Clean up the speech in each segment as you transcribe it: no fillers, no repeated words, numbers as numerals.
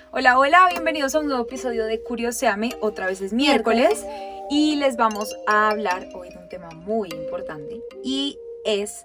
Hola, hola, bienvenidos a un nuevo episodio de Curioséame. Otra vez es miércoles y les vamos a hablar hoy de un tema muy importante y es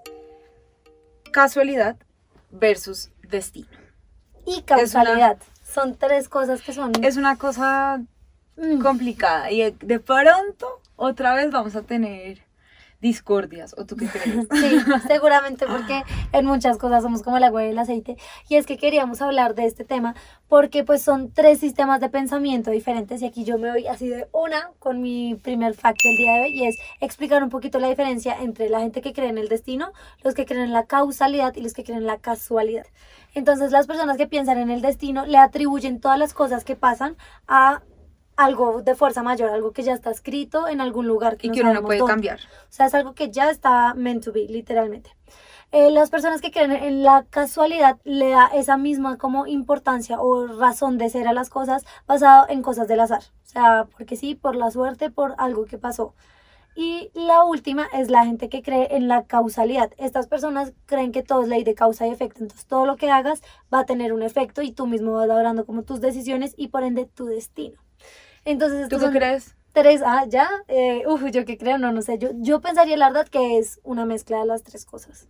casualidad versus destino. Y causalidad. Son tres cosas que son... Es una cosa complicada y de pronto otra vez vamos a tener discordias, ¿o tú qué crees? Sí, seguramente porque en muchas cosas somos como el agua y el aceite. Y es que queríamos hablar de este tema porque pues son tres sistemas de pensamiento diferentes y aquí yo me voy así de una con mi primer fact del día de hoy y es explicar un poquito la diferencia entre la gente que cree en el destino, los que creen en la causalidad y los que creen en la casualidad. Entonces las personas que piensan en el destino le atribuyen todas las cosas que pasan a algo de fuerza mayor, algo que ya está escrito en algún lugar y que uno no puede cambiar. O sea, es algo que ya está meant to be, literalmente. Las personas que creen en la casualidad le da esa misma como importancia o razón de ser a las cosas basado en cosas del azar. O sea, porque sí, por la suerte, por algo que pasó. Y la última es la gente que cree en la causalidad. Estas personas creen que todo es ley de causa y efecto. Entonces, todo lo que hagas va a tener un efecto y tú mismo vas logrando como tus decisiones y por ende tu destino. Entonces, ¿Tú qué crees? Tres, ya, yo qué creo, no sé, yo pensaría la verdad que es una mezcla de las tres cosas.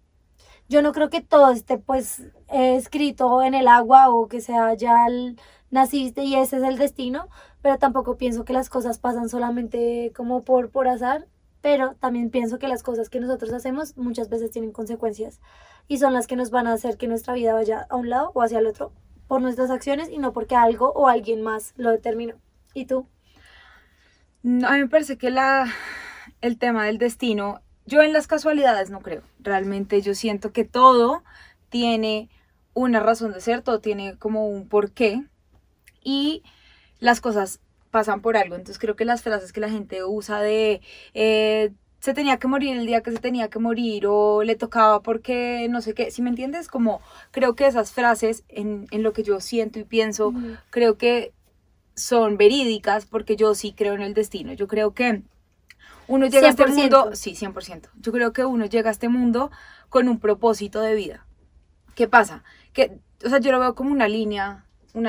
Yo no creo que todo esté pues escrito en el agua o que sea naciste y ese es el destino, pero tampoco pienso que las cosas pasan solamente como por azar, pero también pienso que las cosas que nosotros hacemos muchas veces tienen consecuencias y son las que nos van a hacer que nuestra vida vaya a un lado o hacia el otro por nuestras acciones y no porque algo o alguien más lo determinó. ¿Y tú? No, a mí me parece que el tema del destino, yo en las casualidades no creo. Realmente yo siento que todo tiene una razón de ser, todo tiene como un porqué y las cosas pasan por algo. Entonces creo que las frases que la gente usa de se tenía que morir el día que se tenía que morir o le tocaba porque no sé qué, ¿sí me entiendes? Como creo que esas frases en lo que yo siento y pienso, creo que son verídicas porque yo sí creo en el destino. Yo creo que uno llega 100%. A este mundo, sí, 100%. Yo creo que uno llega a este mundo con un propósito de vida. ¿Qué pasa? Que, o sea, yo lo veo como una línea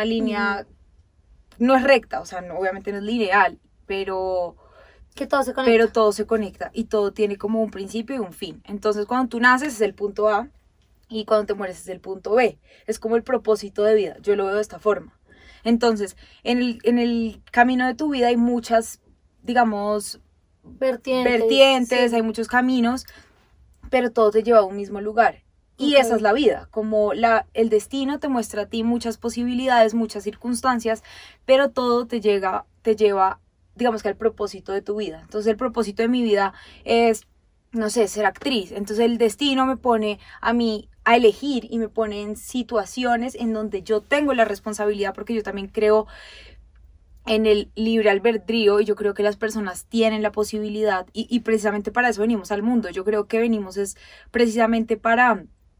no es recta, o sea, obviamente no es lineal, pero que todo se conecta. Pero todo se conecta y todo tiene como un principio y un fin. Entonces, cuando tú naces es el punto A y cuando te mueres es el punto B. Es como el propósito de vida. Yo lo veo de esta forma. Entonces, en el camino de tu vida hay muchas, digamos, vertientes, sí. Hay muchos caminos, pero todo te lleva a un mismo lugar. Y esa es la vida, como el destino te muestra a ti muchas posibilidades, muchas circunstancias, pero todo te lleva, digamos que al propósito de tu vida. Entonces el propósito de mi vida es, no sé, ser actriz. Entonces el destino me pone a mí a elegir y me pone en situaciones en donde yo tengo la responsabilidad, porque yo también creo en el libre albedrío y yo creo que las personas tienen la posibilidad y precisamente para eso venimos al mundo. Yo creo que venimos es precisamente para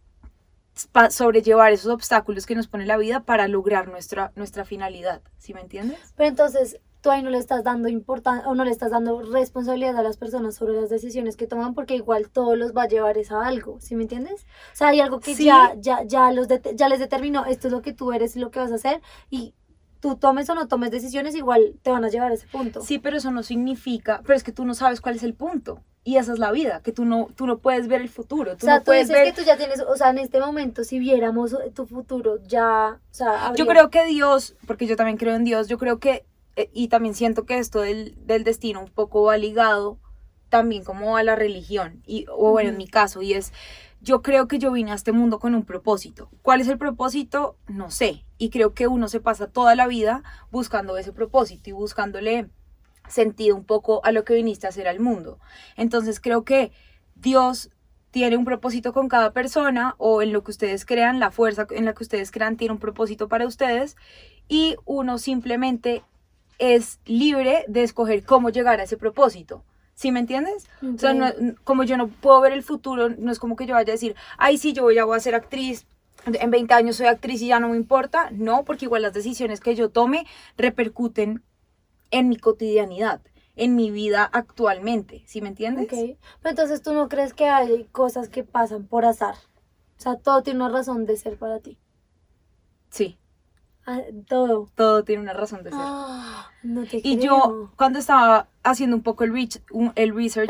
sobrellevar esos obstáculos que nos pone la vida para lograr nuestra finalidad, ¿sí me entiendes? Pero entonces tú ahí no le estás dando importancia o no le estás dando responsabilidad a las personas sobre las decisiones que toman porque igual todo los va a llevar es a algo, ¿sí me entiendes? O sea, hay algo que ¿sí? ya les determinó, esto es lo que tú eres y lo que vas a hacer y tú tomes o no tomes decisiones, igual te van a llevar a ese punto. Sí, pero eso no significa, pero es que tú no sabes cuál es el punto. Y esa es la vida, que tú no puedes ver el futuro. Tú o sea, no puedes ver... que tú ya tienes, o sea, en este momento, si viéramos tu futuro, ya, o sea, habría... Yo creo que Dios, porque yo también creo en Dios, yo creo que, y también siento que esto del destino un poco va ligado también como a la religión, o bueno, en mi caso, y es... Yo creo que yo vine a este mundo con un propósito. ¿Cuál es el propósito? No sé. Y creo que uno se pasa toda la vida buscando ese propósito y buscándole sentido un poco a lo que viniste a hacer al mundo. Entonces creo que Dios tiene un propósito con cada persona o en lo que ustedes crean, la fuerza en la que ustedes crean tiene un propósito para ustedes y uno simplemente es libre de escoger cómo llegar a ese propósito. ¿Sí me entiendes? Okay. O sea, no, como yo no puedo ver el futuro, no es como que yo vaya a decir, ay, sí, yo ya voy a ser actriz, en 20 años soy actriz y ya no me importa. No, porque igual las decisiones que yo tome repercuten en mi cotidianidad, en mi vida actualmente. ¿Sí me entiendes? Ok, pero entonces tú no crees que hay cosas que pasan por azar. O sea, todo tiene una razón de ser para ti. Sí. Todo. Todo tiene una razón de ser. No te Y creo. yo, cuando estaba haciendo un poco el research El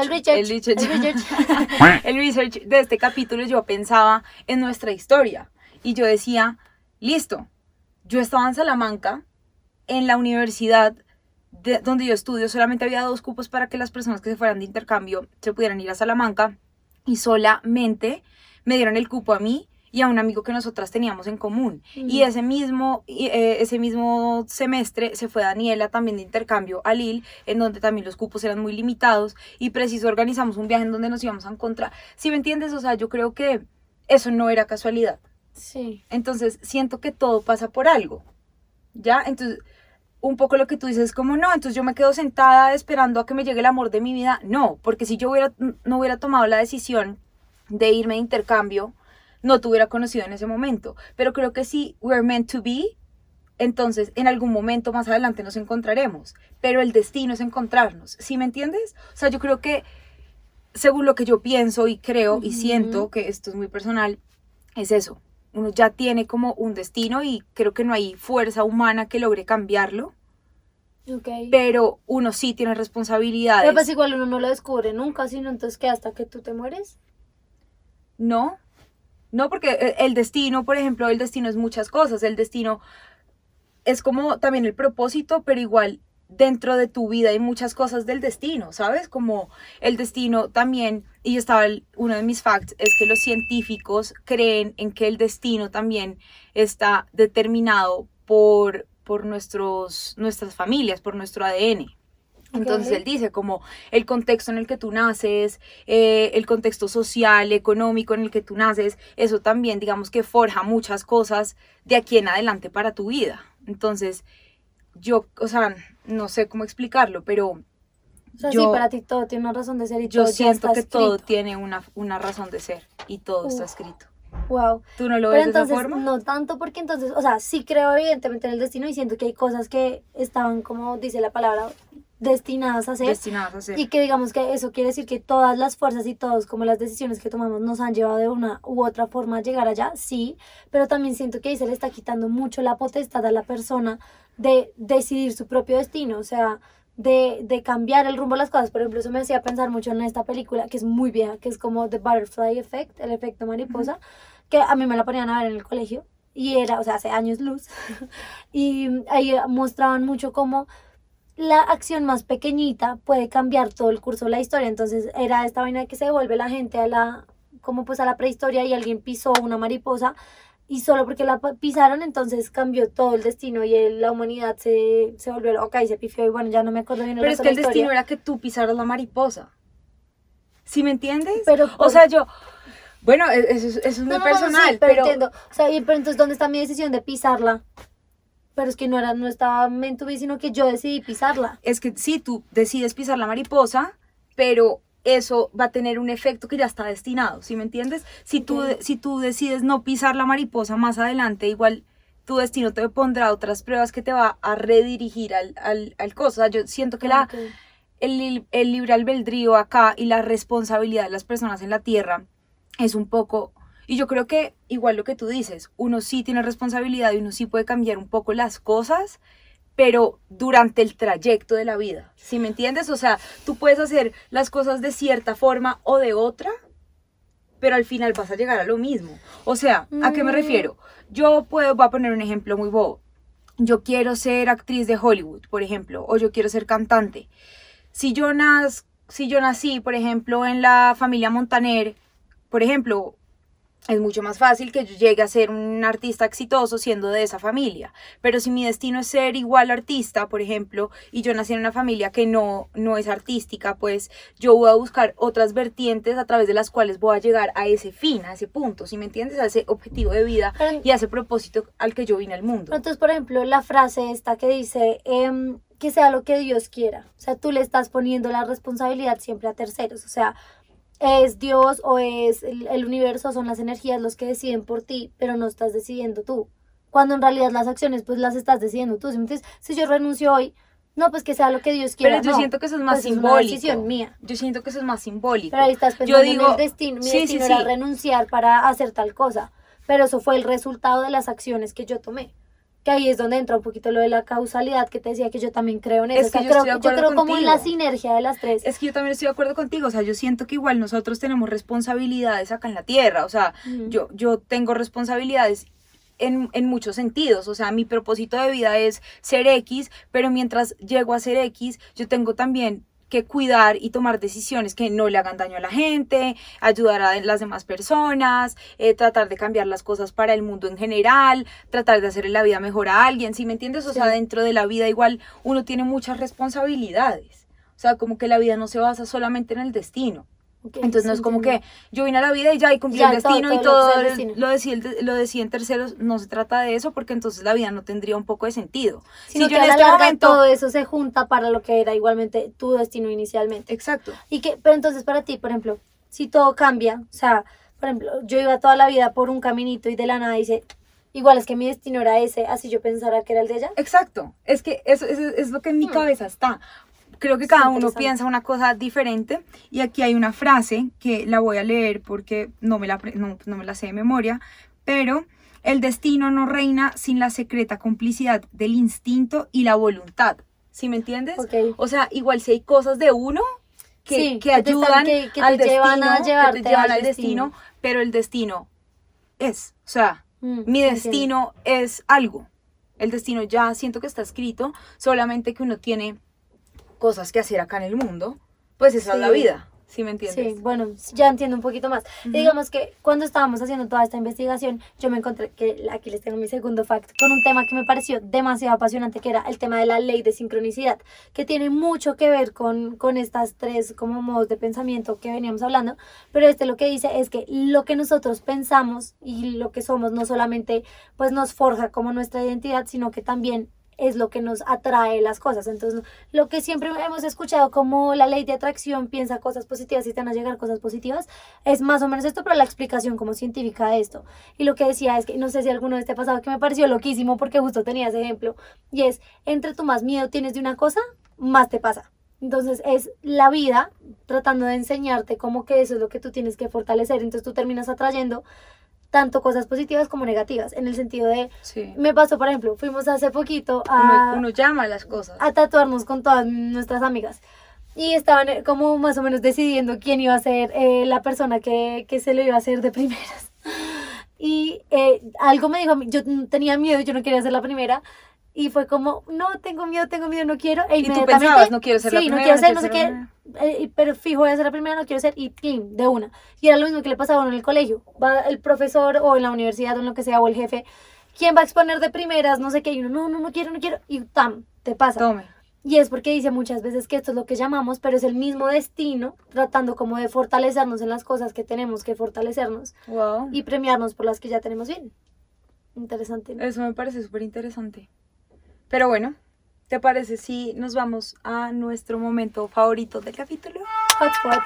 research de este capítulo, yo pensaba en nuestra historia. Y yo decía, listo, yo estaba en Salamanca, en la universidad donde yo estudio, solamente había 2 cupos para que las personas que se fueran de intercambio se pudieran ir a Salamanca. Y solamente me dieron el cupo a mí y a un amigo que nosotras teníamos en común. Y ese mismo semestre se fue Daniela también de intercambio a Lille, en donde también los cupos eran muy limitados, y preciso organizamos un viaje en donde nos íbamos a encontrar. ¿Sí me entiendes? O sea, yo creo que eso no era casualidad. Sí. Entonces siento que todo pasa por algo, ¿ya? Entonces, un poco lo que tú dices es como, no, entonces yo me quedo sentada esperando a que me llegue el amor de mi vida. No, porque si yo no hubiera tomado la decisión de irme de intercambio, no te hubiera conocido en ese momento. Pero creo que si we're meant to be, entonces en algún momento más adelante nos encontraremos. Pero el destino es encontrarnos, ¿sí me entiendes? O sea, yo creo que, según lo que yo pienso y creo y siento, que esto es muy personal, es eso. Uno ya tiene como un destino y creo que no hay fuerza humana que logre cambiarlo. Okay. Pero uno sí tiene responsabilidades. Pero pues igual uno no lo descubre nunca, sino entonces que hasta que tú te mueres. No, porque el destino, por ejemplo, el destino es muchas cosas. El destino es como también el propósito, pero igual dentro de tu vida hay muchas cosas del destino, ¿sabes? Como el destino también, y uno de mis facts es que los científicos creen en que el destino también está determinado por nuestras familias, por nuestro ADN. Entonces él dice como el contexto en el que tú naces, el contexto social, económico en el que tú naces, eso también digamos que forja muchas cosas de aquí en adelante para tu vida. Entonces yo, o sea, no sé cómo explicarlo, pero o sea, sí, para ti todo tiene una razón de ser y yo todo siento ya está que escrito. todo tiene una razón de ser y todo está escrito. Wow. ¿Tú no lo Pero ves de esa entonces, forma? no tanto porque entonces, o sea, sí creo evidentemente en el destino y siento que hay cosas que estaban, como dice la palabra, destinadas a ser. Destinadas a ser. Y que digamos que eso quiere decir que todas las fuerzas y todos como las decisiones que tomamos nos han llevado de una u otra forma a llegar allá, sí, pero también siento que ahí se le está quitando mucho la potestad a la persona de decidir su propio destino, o sea, de cambiar el rumbo de las cosas. Por ejemplo, eso me hacía pensar mucho en esta película que es muy vieja, que es como The Butterfly Effect, el efecto mariposa, que a mí me la ponían a ver en el colegio y era, o sea, hace años luz, y ahí mostraban mucho cómo la acción más pequeñita puede cambiar todo el curso de la historia. Entonces era esta vaina de que se devuelve la gente a la prehistoria y alguien pisó una mariposa y solo porque la pisaron entonces cambió todo el destino y la humanidad se volvió loca y se pifió y bueno, ya no me acuerdo bien. Pero es que el destino era que tú pisaras la mariposa. ¿Sí me entiendes? Pero o sea, bueno, eso es muy personal, sí, pero pero entiendo. O sea, pero entonces ¿dónde está mi decisión de pisarla? Pero es que no estaba meant to be, sino que yo decidí pisarla. es que sí, tú decides pisar la mariposa, pero eso va a tener un efecto que ya está destinado, ¿sí me entiendes? Si tú decides no pisar la mariposa más adelante, igual tu destino te pondrá otras pruebas que te va a redirigir al coso. O sea, yo siento que el libre albedrío acá y la responsabilidad de las personas en la tierra es un poco... Y yo creo que, igual lo que tú dices, uno sí tiene responsabilidad y uno sí puede cambiar un poco las cosas, pero durante el trayecto de la vida, ¿sí me entiendes? O sea, tú puedes hacer las cosas de cierta forma o de otra, pero al final vas a llegar a lo mismo. O sea, ¿a qué me refiero? Voy a poner un ejemplo muy bobo. Yo quiero ser actriz de Hollywood, por ejemplo, o yo quiero ser cantante. Si yo nací, por ejemplo, en la familia Montaner, por ejemplo, es mucho más fácil que yo llegue a ser un artista exitoso siendo de esa familia. Pero si mi destino es ser igual artista, por ejemplo, y yo nací en una familia que no es artística, pues yo voy a buscar otras vertientes a través de las cuales voy a llegar a ese fin, a ese punto, ¿sí me entiendes? A ese objetivo de vida y a ese propósito al que yo vine al mundo. Entonces, por ejemplo, la frase esta que dice... que sea lo que Dios quiera. O sea, tú le estás poniendo la responsabilidad siempre a terceros. O sea, es Dios o es el universo, son las energías los que deciden por ti, pero no estás decidiendo tú. Cuando en realidad las acciones, pues las estás decidiendo tú. Entonces, si yo renuncio hoy, no, pues que sea lo que Dios quiera. Pero yo siento que eso es más simbólico. Es una decisión mía. Yo siento que eso es más simbólico. Pero ahí estás pensando en el destino. Mi destino era renunciar para hacer tal cosa. Pero eso fue el resultado de las acciones que yo tomé. que ahí es donde entra un poquito lo de la causalidad, que te decía que yo también creo en eso. Es que O sea, yo estoy de yo acuerdo creo como en la contigo. sinergia de las tres. Es que yo también estoy de acuerdo contigo, o sea, yo siento que igual nosotros tenemos responsabilidades acá en la tierra, o sea, yo tengo responsabilidades en muchos sentidos, o sea, mi propósito de vida es ser X, pero mientras llego a ser X, yo tengo también que cuidar y tomar decisiones que no le hagan daño a la gente, ayudar a las demás personas, tratar de cambiar las cosas para el mundo en general, tratar de hacerle la vida mejor a alguien, ¿sí me entiendes? O sea, dentro de la vida igual uno tiene muchas responsabilidades, o sea, como que la vida no se basa solamente en el destino. Ok, Entonces no sí, es como entiendo. que yo vine a la vida y ya y cumplí Ya, el destino y todo lo que todo sea el destino. lo deciden terceros, no se trata de eso porque entonces la vida no tendría un poco de sentido. Sino Si que yo a en la este larga momento... todo eso se junta para lo que era igualmente tu destino inicialmente. Exacto. Pero entonces para ti, por ejemplo, si todo cambia, o sea, por ejemplo, yo iba toda la vida por un caminito y de la nada dice, igual es que mi destino era ese, así yo pensara que era el de ella. Exacto, es que eso es lo que en mi cabeza está. Creo que cada uno interesante. piensa una cosa diferente y aquí hay una frase que la voy a leer porque no me la sé de memoria, pero el destino no reina sin la secreta complicidad del instinto y la voluntad, ¿sí me entiendes? Ok. O sea, igual si hay cosas de uno Sí, que que te ayudan que te al llevan a destino, que llevarte te llevan al al destino, pero el destino es, o sea, mi entiendo. destino es algo. El destino ya siento que está escrito, solamente que uno tiene cosas que hacer acá en el mundo, pues esa es la vida, ¿sí me entiendes? Sí, bueno, ya entiendo un poquito más. Y digamos que cuando estábamos haciendo toda esta investigación, yo me encontré que, aquí les tengo mi segundo fact, con un tema que me pareció demasiado apasionante, que era el tema de la ley de sincronicidad, que tiene mucho que ver con estas tres como modos de pensamiento que veníamos hablando, pero lo que dice es que lo que nosotros pensamos y lo que somos no solamente pues nos forja como nuestra identidad, sino que también es lo que nos atrae las cosas. Entonces, lo que siempre hemos escuchado como la ley de atracción, piensa cosas positivas y te van a llegar cosas positivas, es más o menos esto, pero la explicación como científica de esto. Y lo que decía es que, no sé si alguno de este pasado, que me pareció loquísimo porque justo tenía ese ejemplo, y es, entre tú más miedo tienes de una cosa, más te pasa. Entonces es la vida tratando de enseñarte como que eso es lo que tú tienes que fortalecer. Entonces tú terminas atrayendo tanto cosas positivas como negativas, en el sentido de, me pasó, por ejemplo, fuimos hace poquito uno llama las cosas, a tatuarnos con todas nuestras amigas y estaban como más o menos decidiendo quién iba a ser la persona que se lo iba a hacer de primeras. Y algo me dijo, yo tenía miedo, yo no quería ser la primera. Y fue como, no, tengo miedo, no quiero. E y tú inmediatamente, pensabas, no quiero ser la sí, primera. no quiero ser, no sé qué. Pero fijo, voy a ser la primera, no quiero ser. Y ¡plim! De una. Y era lo mismo que le pasaba a uno en el colegio. Va el profesor o en la universidad o en lo que sea, o el jefe. ¿Quién va a exponer de primeras? No sé qué. Y uno, no quiero. Y ¡tam! Te pasa. Tome. Y es porque dice muchas veces que esto es lo que llamamos, pero es el mismo destino, tratando como de fortalecernos en las cosas que tenemos que fortalecernos. Wow. Y premiarnos por las que ya tenemos bien. Interesante, ¿no? Eso me parece súper interesante. Pero bueno, ¿te parece si nos vamos a nuestro momento favorito del capítulo? Hotspot.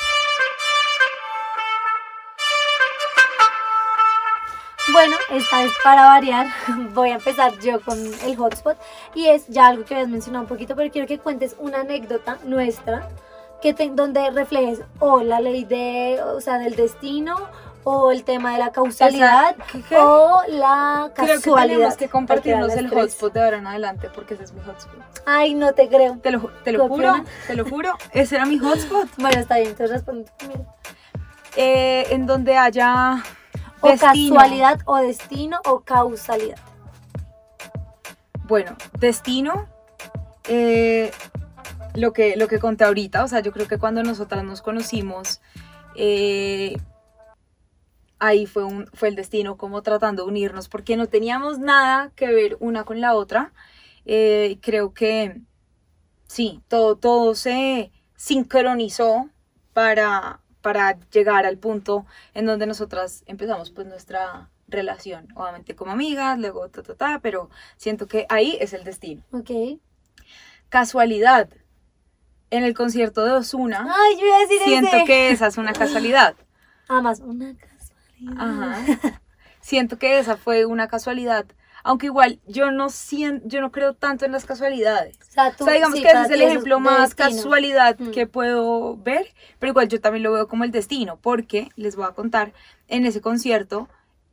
Bueno, esta vez para variar, voy a empezar yo con el hotspot. Y es ya algo que habías mencionado un poquito, pero quiero que cuentes una anécdota nuestra donde reflejes o la ley del destino, o el tema de la causalidad, o la casualidad. Creo que tenemos que compartirnos el hotspot de ahora en adelante, porque ese es mi hotspot. Ay, no te creo. Te lo juro, ese era mi hotspot. Bueno, está bien, entonces responde primero. En donde haya o destino. Casualidad, o destino, o causalidad. Bueno, destino, lo que conté ahorita, o sea, yo creo que cuando nosotras nos conocimos, ahí fue el destino como tratando de unirnos, porque no teníamos nada que ver una con la otra. Creo que sí, todo se sincronizó para llegar al punto en donde nosotras empezamos pues nuestra relación, obviamente como amigas, luego pero siento que ahí es el destino. Ok. Casualidad, en el concierto de Ozuna. Ay, yo iba a decir siento ese. que esa es una casualidad. Más una casualidad. Ajá. Siento que esa fue una casualidad. Aunque igual yo no creo tanto en las casualidades. O sea, digamos que ese es el ejemplo más casualidad que puedo ver, pero igual yo también lo veo como el destino, porque les voy a contar, en ese concierto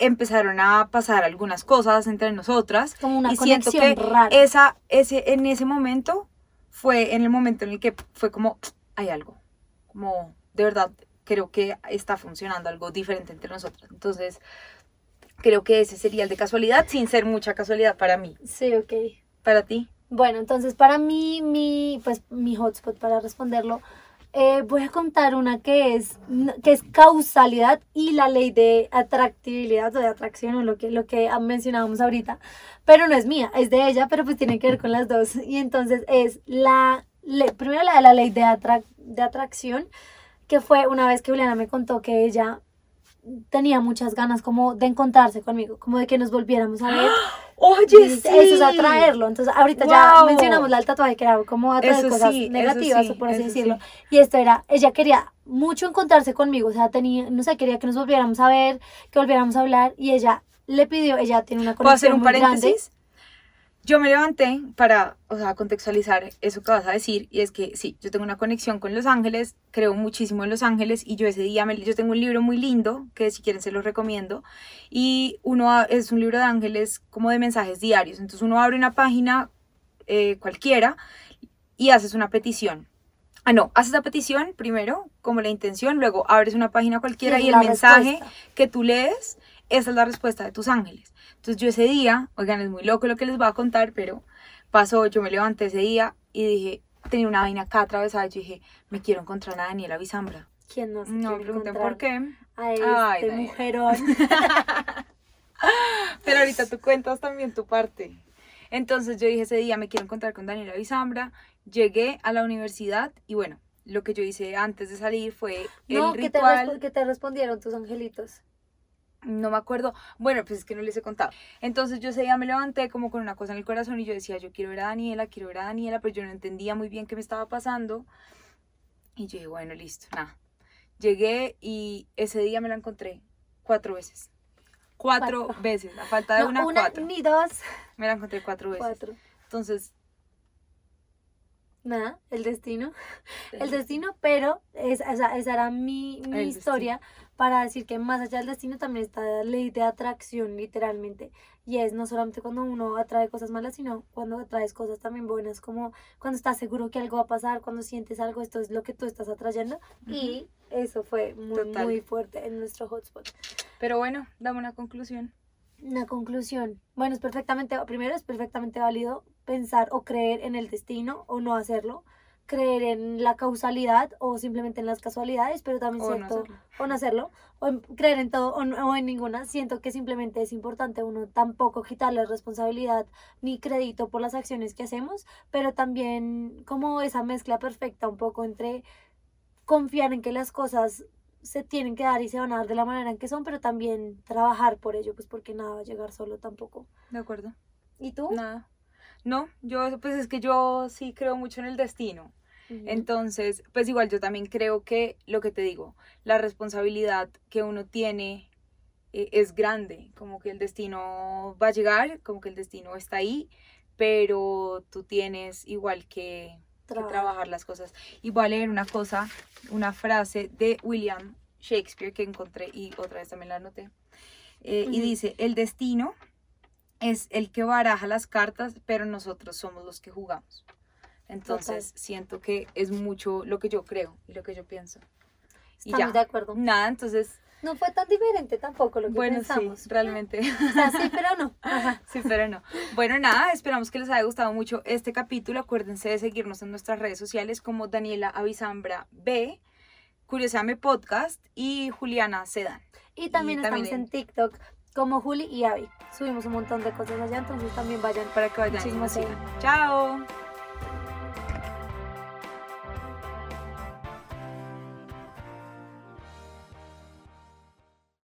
empezaron a pasar algunas cosas entre nosotras. Como una y siento conexión que rara. en ese momento fue en el momento en el que fue como, hay algo, como de verdad creo que está funcionando algo diferente entre nosotras. Entonces, creo que ese sería el de casualidad, sin ser mucha casualidad para mí. Sí, ok. ¿Para ti? Bueno, entonces para mí, mi hotspot para responderlo, voy a contar una que es causalidad y la ley de atractibilidad o de atracción o lo que mencionábamos ahorita, pero no es mía, es de ella, pero pues tiene que ver con las dos. Y entonces es primero la de la ley de atracción, que fue una vez que Juliana me contó que ella tenía muchas ganas como de encontrarse conmigo, como de que nos volviéramos a ver. Oye, Sí. sí. Eso es atraerlo. Entonces, ahorita ya mencionamos el tatuaje, que era como atraer Eso cosas sí, negativas, eso sí, por así eso decirlo. sí. Y esto era, ella quería mucho encontrarse conmigo, o sea, no sé, quería que nos volviéramos a ver, que volviéramos a hablar, y ella le pidió, ella tiene una ¿Puedo hacer conexión un muy grande. paréntesis? Yo me levanté para, o sea, contextualizar eso que vas a decir, y es que sí, yo tengo una conexión con Los Ángeles, creo muchísimo en Los Ángeles, y yo ese día, yo tengo un libro muy lindo, que si quieren se los recomiendo, y es un libro de ángeles como de mensajes diarios, entonces uno abre una página cualquiera y haces una petición. Haces la petición primero, como la intención, luego abres una página cualquiera y el mensaje que tú lees, esa es la respuesta de tus ángeles. Entonces yo ese día, oigan, es muy loco lo que les voy a contar, pero pasó, yo me levanté ese día y dije, tenía una vaina acá atravesada, yo dije, me quiero encontrar a Daniela Bisambra. ¿Quién no se No me quiere pregunten encontrar por qué. a este mujerón? Pero ahorita tú cuentas también tu parte. Entonces yo dije ese día, me quiero encontrar con Daniela Bisambra. Llegué a la universidad y bueno, lo que yo hice antes de salir fue el ritual. ¿Qué te respondieron tus angelitos? No me acuerdo, bueno, pues es que no les he contado. Entonces yo ese día me levanté como con una cosa en el corazón y yo decía, yo quiero ver a Daniela, pero yo no entendía muy bien qué me estaba pasando. Y yo dije, bueno, listo, nada. Llegué y ese día me la encontré 4 veces. 4 veces, a falta de una 4. Ni dos. Me la encontré 4 veces. 4. Entonces, nada, el destino. El destino, pero esa era mi historia para decir que más allá del destino también está la ley de atracción, literalmente. Y es no solamente cuando uno atrae cosas malas, sino cuando atraes cosas también buenas, como cuando estás seguro que algo va a pasar, cuando sientes algo, esto es lo que tú estás atrayendo. Y eso fue muy fuerte en nuestro hotspot. Pero bueno, dame una conclusión. Una conclusión. Bueno, primero es perfectamente válido pensar o creer en el destino o no hacerlo, creer en la causalidad o simplemente en las casualidades, pero también o no hacerlo, o creer en todo o en ninguna. Siento que simplemente es importante uno tampoco quitarle responsabilidad ni crédito por las acciones que hacemos, pero también como esa mezcla perfecta un poco entre confiar en que las cosas se tienen que dar y se van a dar de la manera en que son, pero también trabajar por ello, pues porque nada va a llegar solo tampoco. De acuerdo. ¿Y tú? Nada. No, pues es que yo sí creo mucho en el destino. Entonces, pues igual yo también creo que, lo que te digo, la responsabilidad que uno tiene es grande, como que el destino va a llegar, como que el destino está ahí, pero tú tienes igual que trabajar las cosas. Y voy a leer una frase de William Shakespeare que encontré y otra vez también la anoté. Y dice, el destino es el que baraja las cartas, pero nosotros somos los que jugamos. Entonces, siento que es mucho lo que yo creo y lo que yo pienso. Estamos de acuerdo. Nada, entonces... No fue tan diferente tampoco lo que pensamos. Bueno, sí, realmente. O sea, sí, pero no. Ajá. Sí, pero no. Bueno, nada, esperamos que les haya gustado mucho este capítulo. Acuérdense de seguirnos en nuestras redes sociales como Daniela Abisambra B, Curioseame Podcast y Juliana Sedan. Y también estamos en TikTok como Juli y Avi. Subimos un montón de cosas allá, entonces también vayan para que vayan y nos sigan. Chao.